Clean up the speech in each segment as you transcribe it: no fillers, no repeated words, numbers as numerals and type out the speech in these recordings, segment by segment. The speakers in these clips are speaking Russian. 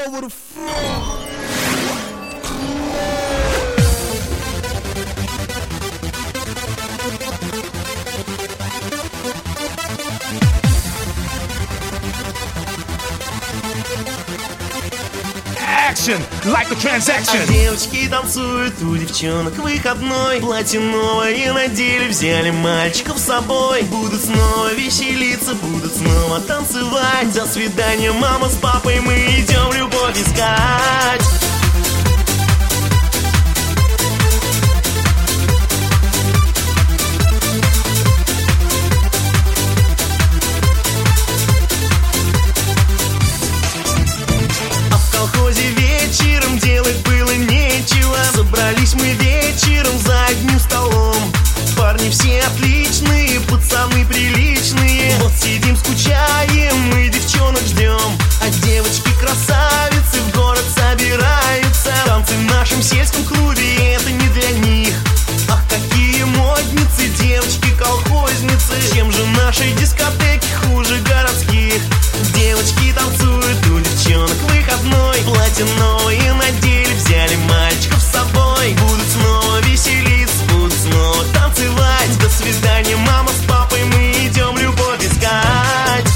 over the floor. Action, like a transaction. А девочки танцуют, у девчонок выходной. Платье новое надели, взяли мальчиков с собой. Будут снова веселиться, будут снова танцевать. До свидания, мама с папой, мы идем любовь искать. Вечером делать было нечего. Собрались мы вечером за одним столом. Парни все отличные, пацаны приличные. Вот сидим, скучаем, мы девчонок ждем. А девочки красавицы в город собираются. Танцы в нашем сельском клубе, это не для них. Ах, какие модницы, девочки-колхозницы. Чем же наши дискотеки хуже городских? Девочки танцуют, у девчонок выходной. Платье новые надели, взяли мальчиков с собой. Будут снова веселиться, будут снова танцевать. До свидания, мама с папой, мы идем любовь искать.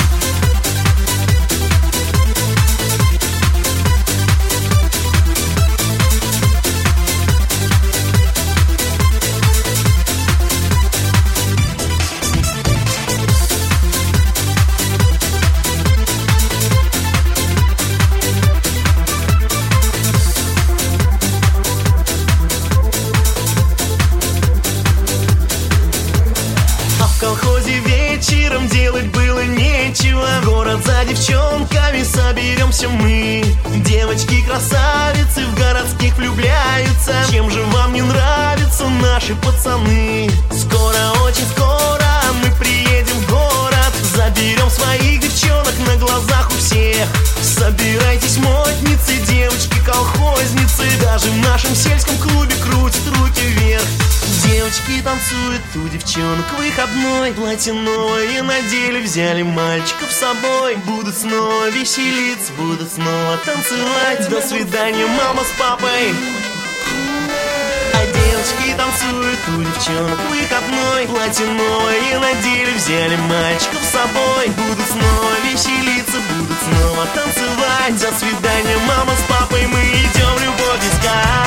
В колхозе вечером делать было нечего. В город за девчонками соберемся мы. Девочки-красавицы в городских влюбляются. Чем же вам не нравятся наши пацаны? Скоро, очень скоро мы приедем в город. Заберем своих девчонок на глазах у всех. Собирайтесь, модницы, девочки-колхозницы. Даже в нашем сельском клубе крутят руки вверх. Девочки танцуют, у девчонок выходной. Платье новое надели, взяли мальчиков с собой. Будут снова веселиться, будут снова танцевать. До свидания, мама с папой. А девочки танцуют, у девчонок выходной. Платье новое надели, взяли мальчиков с собой. Будут снова веселиться, будут снова танцевать. До свидания, мама с папой, мы идем любовь искать.